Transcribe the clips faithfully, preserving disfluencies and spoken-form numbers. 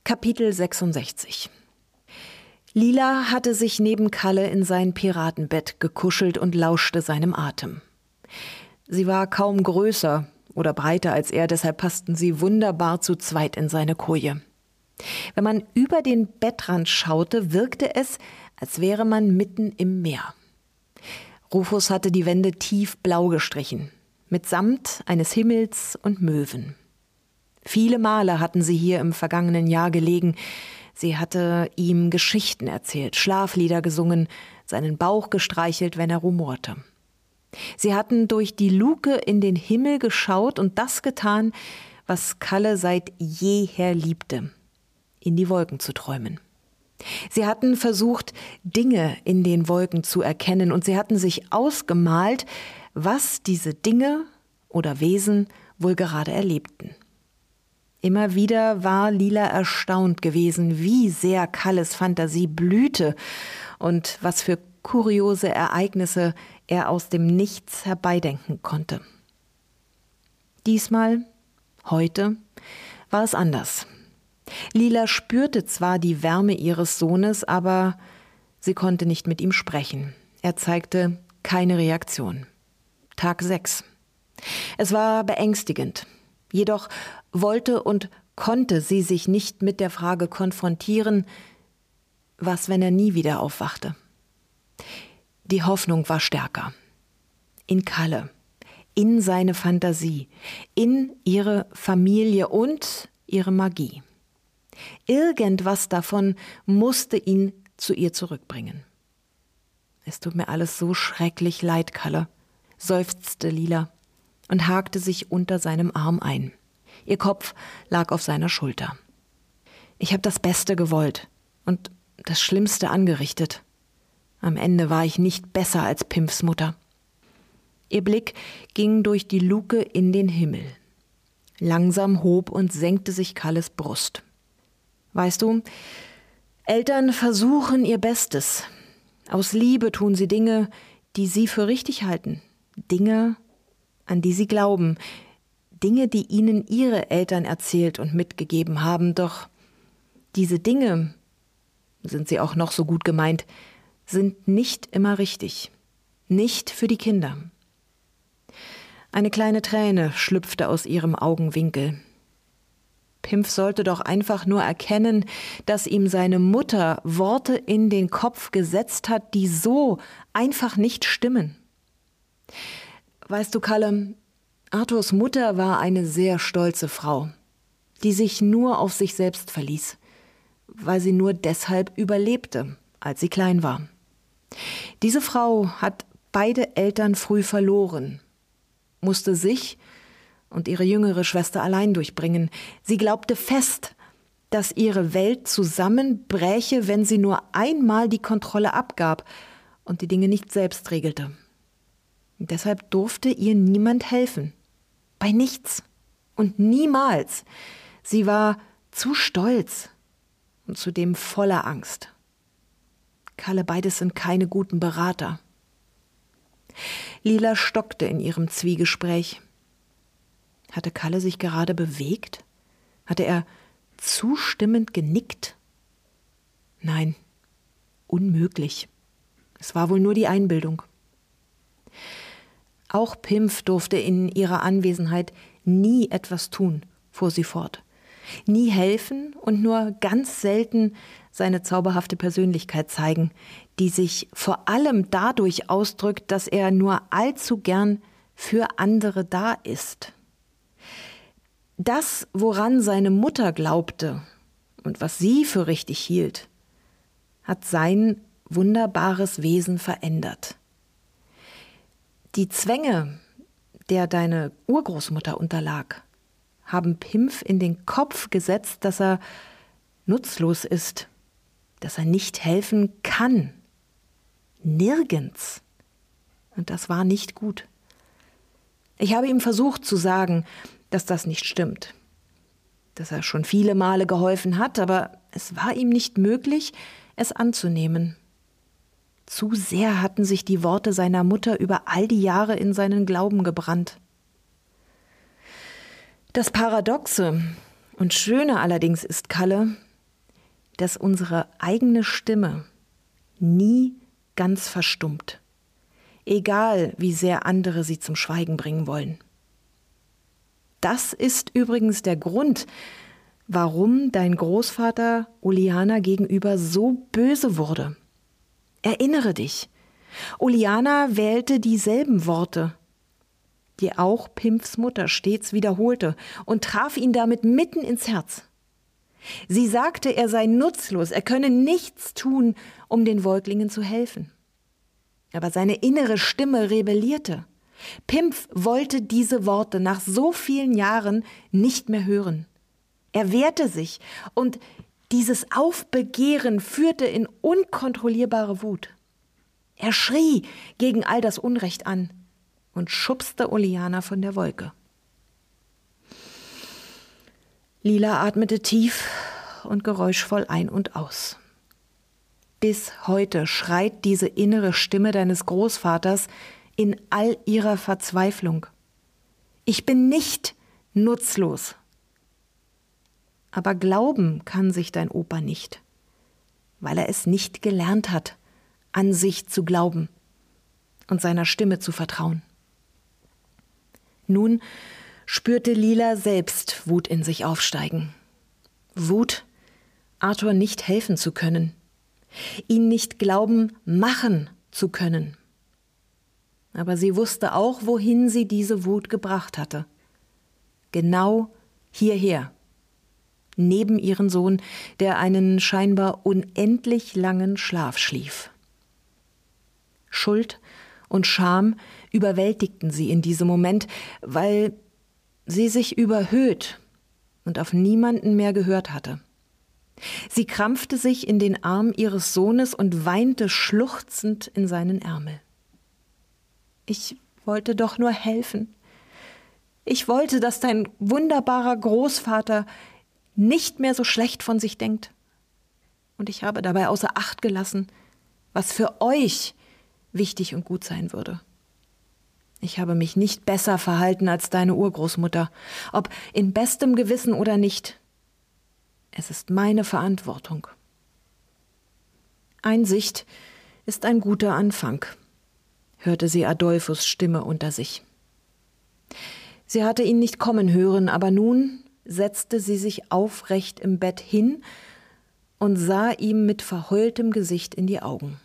Kapitel sechsundsechzig. Lila hatte sich neben Kalle in sein Piratenbett gekuschelt und lauschte seinem Atem. Sie war kaum größer oder breiter als er, deshalb passten sie wunderbar zu zweit in seine Koje. Wenn man über den Bettrand schaute, wirkte es, als wäre man mitten im Meer. Rufus hatte die Wände tiefblau gestrichen, mitsamt eines Himmels und Möwen. Viele Male hatten sie hier im vergangenen Jahr gelegen. Sie hatte ihm Geschichten erzählt, Schlaflieder gesungen, seinen Bauch gestreichelt, wenn er rumorte. Sie hatten durch die Luke in den Himmel geschaut und das getan, was Kalle seit jeher liebte, in die Wolken zu träumen. Sie hatten versucht, Dinge in den Wolken zu erkennen und sie hatten sich ausgemalt, was diese Dinge oder Wesen wohl gerade erlebten. Immer wieder war Lila erstaunt gewesen, wie sehr Kalles Fantasie blühte und was für kuriose Ereignisse er aus dem Nichts herbeidenken konnte. Diesmal, heute, war es anders. Lila spürte zwar die Wärme ihres Sohnes, aber sie konnte nicht mit ihm sprechen. Er zeigte keine Reaktion. Tag sechs. Es war beängstigend. Jedoch wollte und konnte sie sich nicht mit der Frage konfrontieren, was, wenn er nie wieder aufwachte. Die Hoffnung war stärker. In Kalle, in seine Fantasie, in ihre Familie und ihre Magie. Irgendwas davon musste ihn zu ihr zurückbringen. »Es tut mir alles so schrecklich leid, Kalle«, seufzte Lila und hakte sich unter seinem Arm ein. Ihr Kopf lag auf seiner Schulter. »Ich habe das Beste gewollt und das Schlimmste angerichtet. Am Ende war ich nicht besser als Pimps Mutter.« Ihr Blick ging durch die Luke in den Himmel. Langsam hob und senkte sich Kalles Brust. »Weißt du, Eltern versuchen ihr Bestes. Aus Liebe tun sie Dinge, die sie für richtig halten. Dinge, an die sie glauben. Dinge, die ihnen ihre Eltern erzählt und mitgegeben haben. Doch diese Dinge, sind sie auch noch so gut gemeint, sind nicht immer richtig. Nicht für die Kinder.« Eine kleine Träne schlüpfte aus ihrem Augenwinkel. Pimp sollte doch einfach nur erkennen, dass ihm seine Mutter Worte in den Kopf gesetzt hat, die so einfach nicht stimmen. Weißt du, Kalle, Arthurs Mutter war eine sehr stolze Frau, die sich nur auf sich selbst verließ, weil sie nur deshalb überlebte, als sie klein war. Diese Frau hat beide Eltern früh verloren, musste sich und ihre jüngere Schwester allein durchbringen. Sie glaubte fest, dass ihre Welt zusammenbräche, wenn sie nur einmal die Kontrolle abgab und die Dinge nicht selbst regelte. Und deshalb durfte ihr niemand helfen. Bei nichts und niemals. Sie war zu stolz und zudem voller Angst. Kalle, beides sind keine guten Berater. Lila stockte in ihrem Zwiegespräch. Hatte Kalle sich gerade bewegt? Hatte er zustimmend genickt? Nein, unmöglich. Es war wohl nur die Einbildung. Auch Pimp durfte in ihrer Anwesenheit nie etwas tun, fuhr sie fort. Nie helfen und nur ganz selten seine zauberhafte Persönlichkeit zeigen, die sich vor allem dadurch ausdrückt, dass er nur allzu gern für andere da ist. Das, woran seine Mutter glaubte und was sie für richtig hielt, hat sein wunderbares Wesen verändert. Die Zwänge, der deine Urgroßmutter unterlag, haben Pimp in den Kopf gesetzt, dass er nutzlos ist, dass er nicht helfen kann. Nirgends. Und das war nicht gut. Ich habe ihm versucht zu sagen, dass das nicht stimmt, dass er schon viele Male geholfen hat, aber es war ihm nicht möglich, es anzunehmen. Zu sehr hatten sich die Worte seiner Mutter über all die Jahre in seinen Glauben gebrannt. Das Paradoxe und Schöne allerdings ist, Kalle, dass unsere eigene Stimme nie ganz verstummt, egal wie sehr andere sie zum Schweigen bringen wollen. Das ist übrigens der Grund, warum dein Großvater Uliana gegenüber so böse wurde. Erinnere dich, Uliana wählte dieselben Worte, die auch Pimpfs Mutter stets wiederholte, und traf ihn damit mitten ins Herz. Sie sagte, er sei nutzlos, er könne nichts tun, um den Säuglingen zu helfen. Aber seine innere Stimme rebellierte. Pimpf wollte diese Worte nach so vielen Jahren nicht mehr hören. Er wehrte sich, und dieses Aufbegehren führte in unkontrollierbare Wut. Er schrie gegen all das Unrecht an und schubste Uliana von der Wolke. Lila atmete tief und geräuschvoll ein und aus. Bis heute schreit diese innere Stimme deines Großvaters in all ihrer Verzweiflung: Ich bin nicht nutzlos. Aber glauben kann sich dein Opa nicht, weil er es nicht gelernt hat, an sich zu glauben und seiner Stimme zu vertrauen. Nun spürte Lila selbst Wut in sich aufsteigen. Wut, Arthur nicht helfen zu können, ihn nicht glauben machen zu können. Aber sie wusste auch, wohin sie diese Wut gebracht hatte. Genau hierher, neben ihren Sohn, der einen scheinbar unendlich langen Schlaf schlief. Schuld und Scham überwältigten sie in diesem Moment, weil sie sich überhöht und auf niemanden mehr gehört hatte. Sie krampfte sich in den Arm ihres Sohnes und weinte schluchzend in seinen Ärmel. Ich wollte doch nur helfen. Ich wollte, dass dein wunderbarer Großvater nicht mehr so schlecht von sich denkt. Und ich habe dabei außer Acht gelassen, was für euch wichtig und gut sein würde. Ich habe mich nicht besser verhalten als deine Urgroßmutter, ob in bestem Gewissen oder nicht. Es ist meine Verantwortung. Einsicht ist ein guter Anfang, hörte sie Adolphus' Stimme unter sich. Sie hatte ihn nicht kommen hören, aber nun setzte sie sich aufrecht im Bett hin und sah ihm mit verheultem Gesicht in die Augen.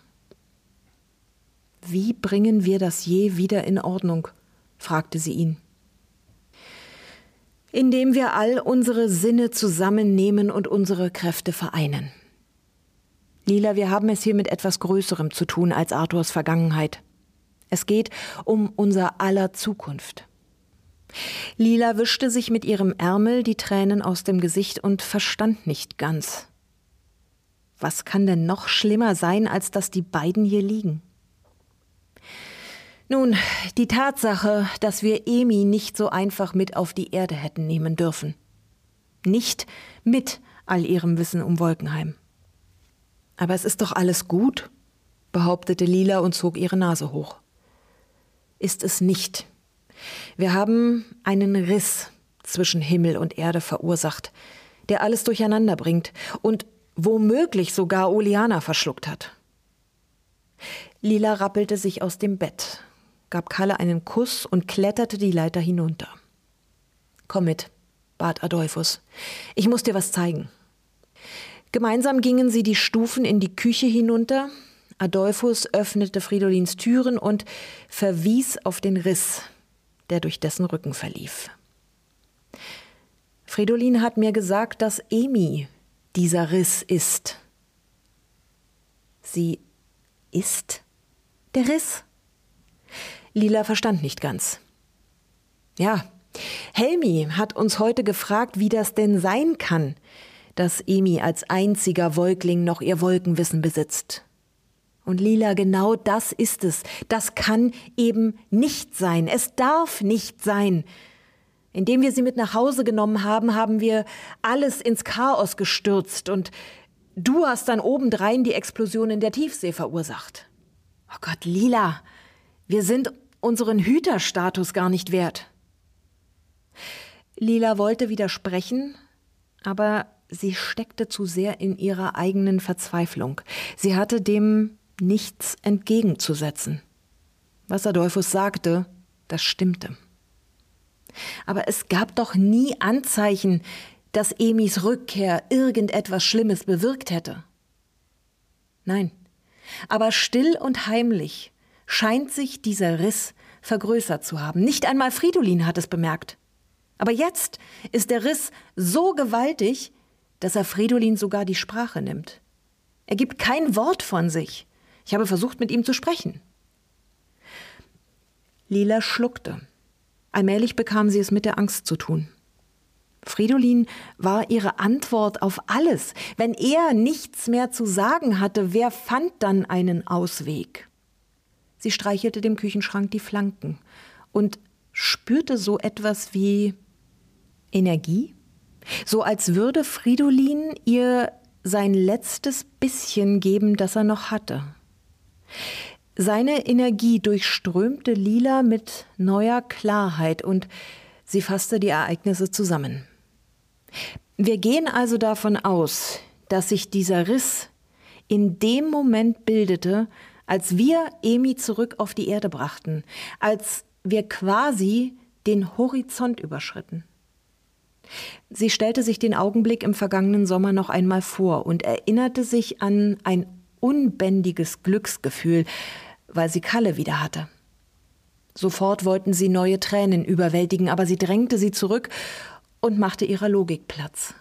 »Wie bringen wir das je wieder in Ordnung?« fragte sie ihn. »Indem wir all unsere Sinne zusammennehmen und unsere Kräfte vereinen. Lila, wir haben es hier mit etwas Größerem zu tun als Arthurs Vergangenheit. Es geht um unser aller Zukunft.« Lila wischte sich mit ihrem Ärmel die Tränen aus dem Gesicht und verstand nicht ganz. Was kann denn noch schlimmer sein, als dass die beiden hier liegen? Nun, die Tatsache, dass wir Emi nicht so einfach mit auf die Erde hätten nehmen dürfen. Nicht mit all ihrem Wissen um Wolkenheim. Aber es ist doch alles gut, behauptete Lila und zog ihre Nase hoch. Ist es nicht. Wir haben einen Riss zwischen Himmel und Erde verursacht, der alles durcheinander bringt und womöglich sogar Uliana verschluckt hat. Lila rappelte sich aus dem Bett, gab Kalle einen Kuss und kletterte die Leiter hinunter. »Komm mit«, bat Adolphus. »Ich muss dir was zeigen.« Gemeinsam gingen sie die Stufen in die Küche hinunter. Adolphus öffnete Fridolins Türen und verwies auf den Riss, der durch dessen Rücken verlief. »Fridolin hat mir gesagt, dass Emi dieser Riss ist.« »Sie ist der Riss?« Lila verstand nicht ganz. »Ja, Helmi hat uns heute gefragt, wie das denn sein kann, dass Emi als einziger Wolkling noch ihr Wolkenwissen besitzt. Und Lila, genau das ist es. Das kann eben nicht sein. Es darf nicht sein. Indem wir sie mit nach Hause genommen haben, haben wir alles ins Chaos gestürzt und du hast dann obendrein die Explosion in der Tiefsee verursacht. Oh Gott, Lila, wir sind unseren Hüterstatus gar nicht wert.« Lila wollte widersprechen, aber sie steckte zu sehr in ihrer eigenen Verzweiflung. Sie hatte dem nichts entgegenzusetzen. Was Adolphus sagte, das stimmte. Aber es gab doch nie Anzeichen, dass Emis Rückkehr irgendetwas Schlimmes bewirkt hätte. Nein, aber still und heimlich scheint sich dieser Riss vergrößert zu haben. Nicht einmal Fridolin hat es bemerkt. Aber jetzt ist der Riss so gewaltig, dass er Fridolin sogar die Sprache nimmt. Er gibt kein Wort von sich. Ich habe versucht, mit ihm zu sprechen. Lila schluckte. Allmählich bekam sie es mit der Angst zu tun. Fridolin war ihre Antwort auf alles. Wenn er nichts mehr zu sagen hatte, wer fand dann einen Ausweg? Sie streichelte dem Küchenschrank die Flanken und spürte so etwas wie Energie, so als würde Fridolin ihr sein letztes bisschen geben, das er noch hatte. Seine Energie durchströmte Lila mit neuer Klarheit und sie fasste die Ereignisse zusammen. Wir gehen also davon aus, dass sich dieser Riss in dem Moment bildete, als wir Emi zurück auf die Erde brachten, als wir quasi den Horizont überschritten. Sie stellte sich den Augenblick im vergangenen Sommer noch einmal vor und erinnerte sich an ein unbändiges Glücksgefühl, weil sie Kalle wieder hatte. Sofort wollten sie neue Tränen überwältigen, aber sie drängte sie zurück und machte ihrer Logik Platz.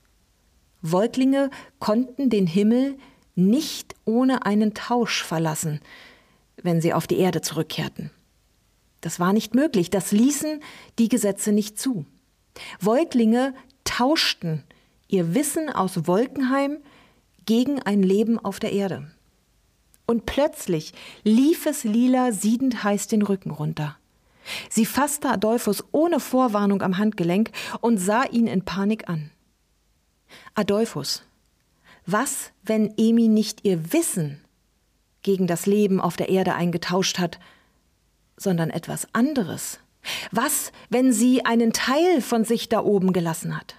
Wolklinge konnten den Himmel nicht ohne einen Tausch verlassen, wenn sie auf die Erde zurückkehrten. Das war nicht möglich, das ließen die Gesetze nicht zu. Wolklinge tauschten ihr Wissen aus Wolkenheim gegen ein Leben auf der Erde. Und plötzlich lief es Lila siedend heiß den Rücken runter. Sie fasste Adolphus ohne Vorwarnung am Handgelenk und sah ihn in Panik an. Adolphus, was, wenn Emi nicht ihr Wissen gegen das Leben auf der Erde eingetauscht hat, sondern etwas anderes? Was, wenn sie einen Teil von sich da oben gelassen hat?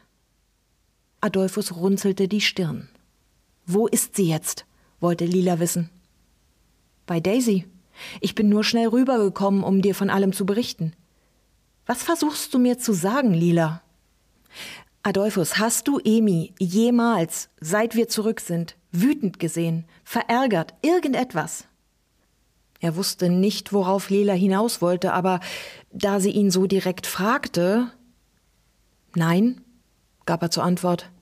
Adolphus runzelte die Stirn. Wo ist sie jetzt? Wollte Lila wissen. Bei Daisy. Ich bin nur schnell rübergekommen, um dir von allem zu berichten. Was versuchst du mir zu sagen, Lila? Adolphus, hast du Emi jemals, seit wir zurück sind, wütend gesehen, verärgert, irgendetwas? Er wusste nicht, worauf Lila hinaus wollte, aber da sie ihn so direkt fragte, nein, gab er zur Antwort.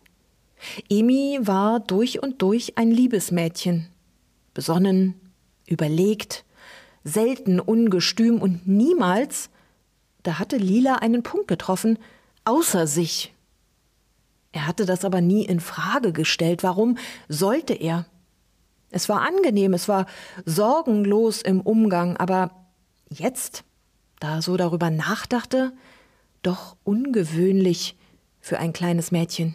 Emi war durch und durch ein Liebesmädchen, besonnen, überlegt, selten ungestüm und niemals, da hatte Lila einen Punkt getroffen, außer sich. Er hatte das aber nie in Frage gestellt. Warum sollte er? Es war angenehm, es war sorgenlos im Umgang, aber jetzt, da er so darüber nachdachte, doch ungewöhnlich für ein kleines Mädchen.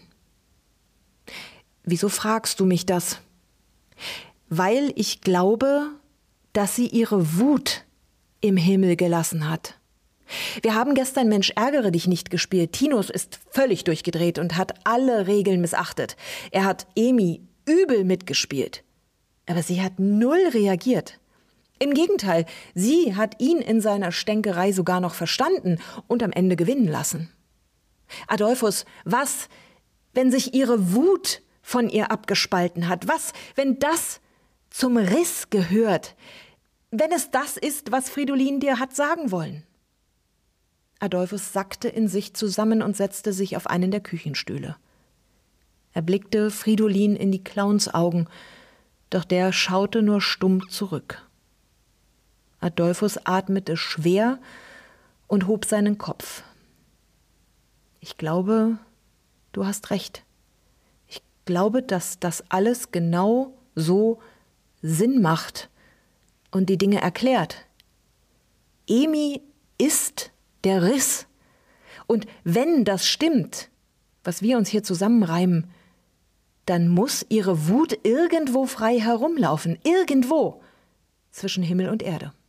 Wieso fragst du mich das? Weil ich glaube, dass sie ihre Wut im Himmel gelassen hat. Wir haben gestern Mensch, ärgere dich nicht gespielt. Tinus ist völlig durchgedreht und hat alle Regeln missachtet. Er hat Emi übel mitgespielt. Aber sie hat null reagiert. Im Gegenteil, sie hat ihn in seiner Stänkerei sogar noch verstanden und am Ende gewinnen lassen. Adolphus, was, wenn sich ihre Wut von ihr abgespalten hat? Was, wenn das zum Riss gehört? Wenn es das ist, was Fridolin dir hat sagen wollen? Adolphus sackte in sich zusammen und setzte sich auf einen der Küchenstühle. Er blickte Fridolin in die Clownsaugen, doch der schaute nur stumm zurück. Adolphus atmete schwer und hob seinen Kopf. Ich glaube, du hast recht. Ich glaube, dass das alles genau so Sinn macht und die Dinge erklärt. Emi ist der Riss. Und wenn das stimmt, was wir uns hier zusammenreimen, dann muss ihre Wut irgendwo frei herumlaufen, irgendwo zwischen Himmel und Erde.